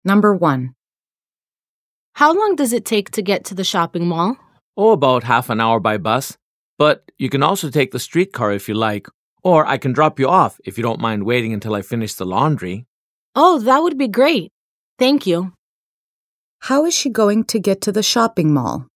Number 1. How long does it take to get to the shopping mall? Oh, about half an hour by bus. But you can also take the streetcar if you like, or I can drop you off if you don't mind waiting until I finish the laundry. Oh, that would be great. Thank you. How is she going to get to the shopping mall?